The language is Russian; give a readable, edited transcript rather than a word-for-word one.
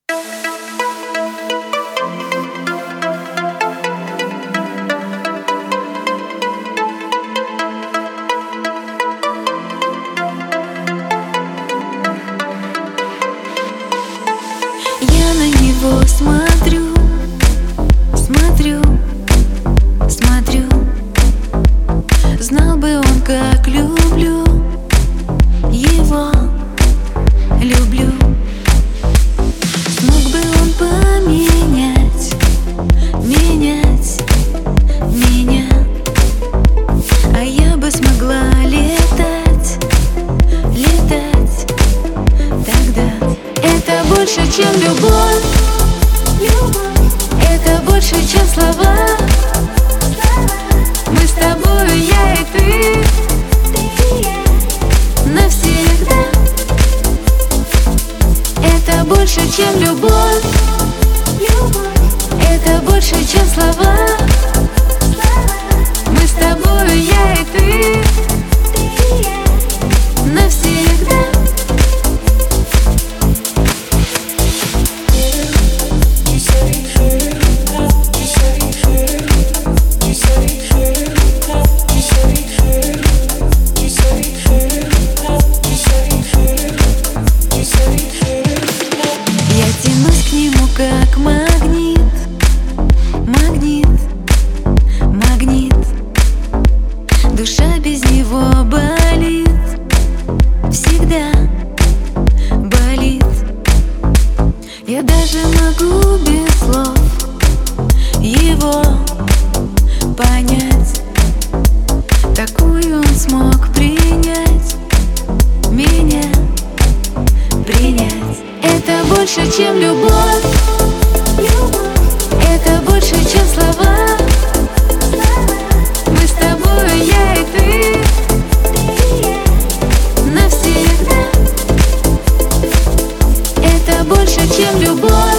Я на него смотрю, смотрю, смотрю. Знал бы он, как люблю его, люблю. Смог бы он поменять, менять меня, а я бы смогла летать, летать тогда. Это больше, чем любовь, это больше, чем слова. Мы с тобою, я и ты, навсегда. Это больше, чем любовь, это больше, чем слова. Мы с тобою, я и ты, навсегда. Как магнит, магнит, магнит. Душа без него болит, всегда болит. Я даже могу без слов его понять. Такую он смог принять, меня принять. Это больше, чем любовь, это больше, чем слова. Мы с тобою, я и ты, навсегда. Это больше, чем любовь.